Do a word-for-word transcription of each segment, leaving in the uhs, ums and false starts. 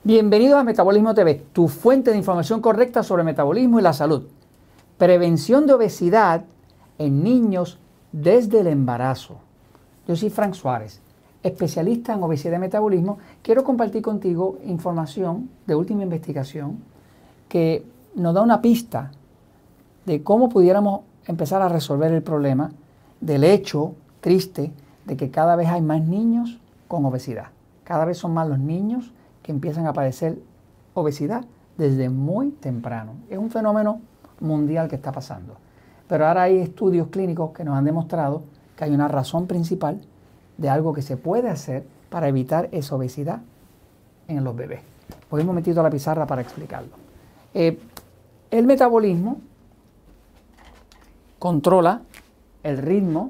Bienvenidos a Metabolismo T V, tu fuente de información correcta sobre el metabolismo y la salud. Prevención de obesidad en niños desde el embarazo. Yo soy Frank Suárez, especialista en obesidad y metabolismo. Quiero compartir contigo información de última investigación que nos da una pista de cómo pudiéramos empezar a resolver el problema del hecho triste de que cada vez hay más niños con obesidad. Cada vez son más los niños que empiezan a padecer obesidad desde muy temprano. Es un fenómeno mundial que está pasando. Pero ahora hay estudios clínicos que nos han demostrado que hay una razón principal de algo que se puede hacer para evitar esa obesidad en los bebés. Voy un momentito a la pizarra para explicarlo. Eh, el metabolismo controla el ritmo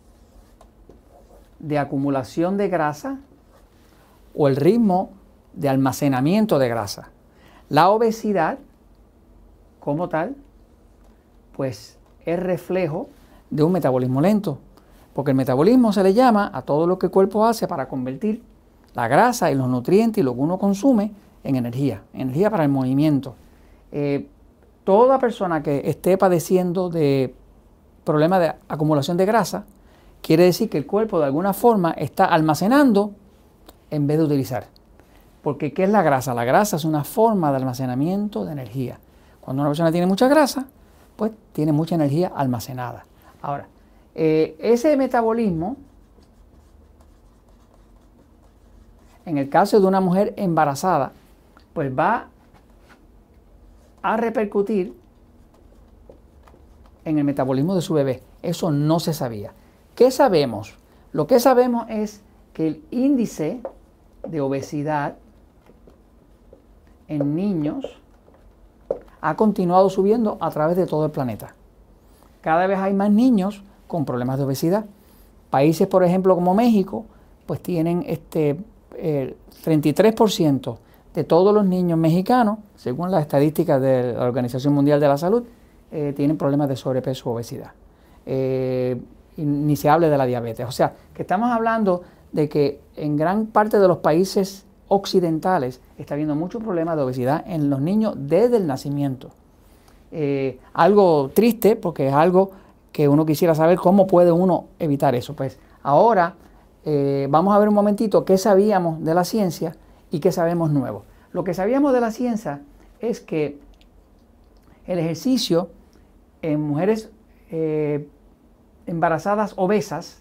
de acumulación de grasa o el ritmo de almacenamiento de grasa. La obesidad, como tal, pues es reflejo de un metabolismo lento, porque el metabolismo se le llama a todo lo que el cuerpo hace para convertir la grasa y los nutrientes y lo que uno consume en energía, energía para el movimiento. Eh, toda persona que esté padeciendo de problemas de acumulación de grasa, quiere decir que el cuerpo de alguna forma está almacenando en vez de utilizar. Porque ¿qué es la grasa? La grasa es una forma de almacenamiento de energía. Cuando una persona tiene mucha grasa, pues tiene mucha energía almacenada. Ahora, eh, ese metabolismo, en el caso de una mujer embarazada, pues va a repercutir en el metabolismo de su bebé. Eso no se sabía. ¿Qué sabemos? Lo que sabemos es que el índice de obesidad en niños ha continuado subiendo a través de todo el planeta. Cada vez hay más niños con problemas de obesidad. Países, por ejemplo, como México, pues tienen este eh, treinta y tres por ciento de todos los niños mexicanos, según las estadísticas de la Organización Mundial de la Salud, eh, tienen problemas de sobrepeso o obesidad. Eh, y ni se hable de la diabetes. O sea, que estamos hablando de que en gran parte de los países occidentales está habiendo muchos problemas de obesidad en los niños desde el nacimiento. Eh, algo triste, porque es algo que uno quisiera saber cómo puede uno evitar eso. Pues ahora eh, vamos a ver un momentito qué sabíamos de la ciencia y qué sabemos nuevo. Lo que sabíamos de la ciencia es que el ejercicio en mujeres eh, embarazadas obesas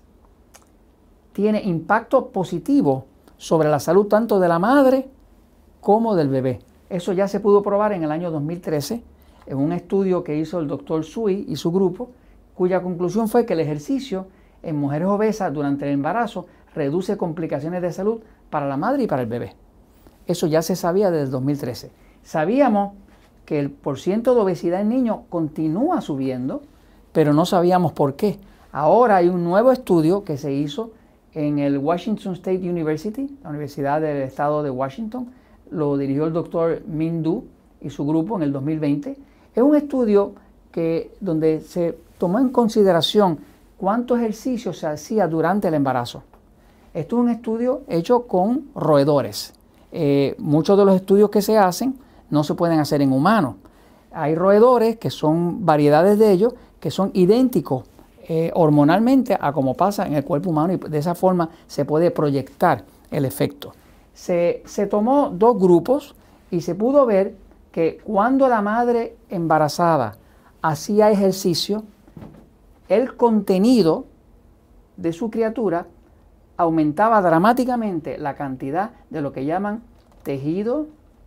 tiene impacto positivo sobre la salud tanto de la madre como del bebé. Eso ya se pudo probar en el año dos mil trece en un estudio que hizo el doctor Sui y su grupo, cuya conclusión fue que el ejercicio en mujeres obesas durante el embarazo reduce complicaciones de salud para la madre y para el bebé. Eso ya se sabía desde el dos mil trece. Sabíamos que el porciento de obesidad en niños continúa subiendo, pero no sabíamos por qué. Ahora hay un nuevo estudio que se hizo en el Washington State University, la Universidad del Estado de Washington. Lo dirigió el doctor Min Du y su grupo en el dos mil veinte. Es un estudio que, donde se tomó en consideración cuánto ejercicio se hacía durante el embarazo. Esto es un estudio hecho con roedores. Eh, muchos de los estudios que se hacen no se pueden hacer en humanos. Hay roedores que son variedades de ellos que son idénticos Eh, hormonalmente a como pasa en el cuerpo humano, y de esa forma se puede proyectar el efecto. Se, se tomó dos grupos y se pudo ver que cuando la madre embarazada hacía ejercicio, el contenido de su criatura aumentaba dramáticamente la cantidad de lo que llaman tejido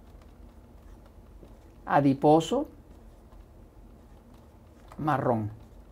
adiposo marrón.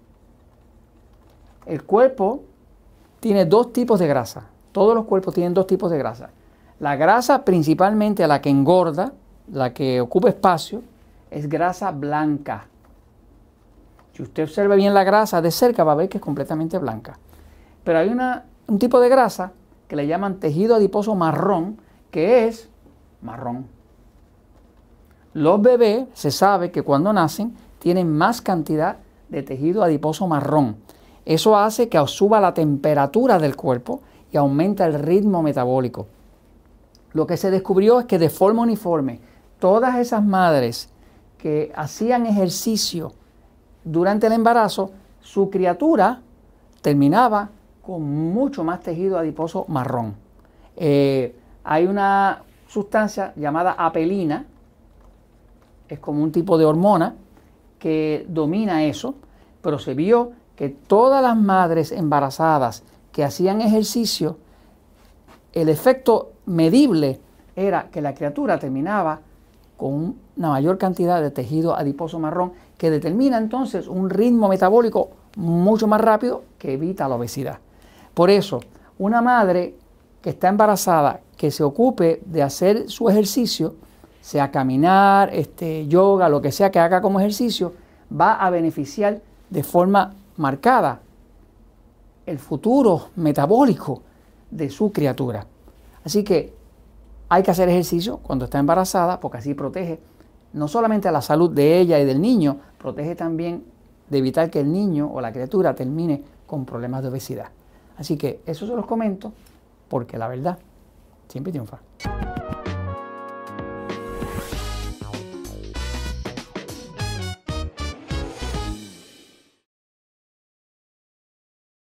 El cuerpo tiene dos tipos de grasa. Todos los cuerpos tienen dos tipos de grasa. La grasa, principalmente la que engorda, la que ocupa espacio, es grasa blanca. Si usted observa bien la grasa de cerca, va a ver que es completamente blanca. Pero hay una, un tipo de grasa que le llaman tejido adiposo marrón, que es marrón. Los bebés, se sabe que cuando nacen, tienen más cantidad de tejido adiposo marrón. Eso hace que suba la temperatura del cuerpo y aumenta el ritmo metabólico. lo que se descubrió es que de forma uniforme, todas esas madres que hacían ejercicio durante el embarazo, su criatura terminaba con mucho más tejido adiposo marrón. Eh, hay una sustancia llamada apelina, es como un tipo de hormona que domina eso, pero se vio que todas las madres embarazadas que hacían ejercicio, el efecto medible era que la criatura terminaba con una mayor cantidad de tejido adiposo marrón que determina entonces un ritmo metabólico mucho más rápido que evita la obesidad. Por eso, una madre que está embarazada, que se ocupe de hacer su ejercicio, sea caminar, este, yoga, lo que sea que haga como ejercicio, va a beneficiar de forma marcada el futuro metabólico de su criatura. Así que hay que hacer ejercicio cuando está embarazada, porque así protege no solamente la salud de ella y del niño, protege también de evitar que el niño o la criatura termine con problemas de obesidad. Así que eso se los comento porque la verdad siempre triunfa.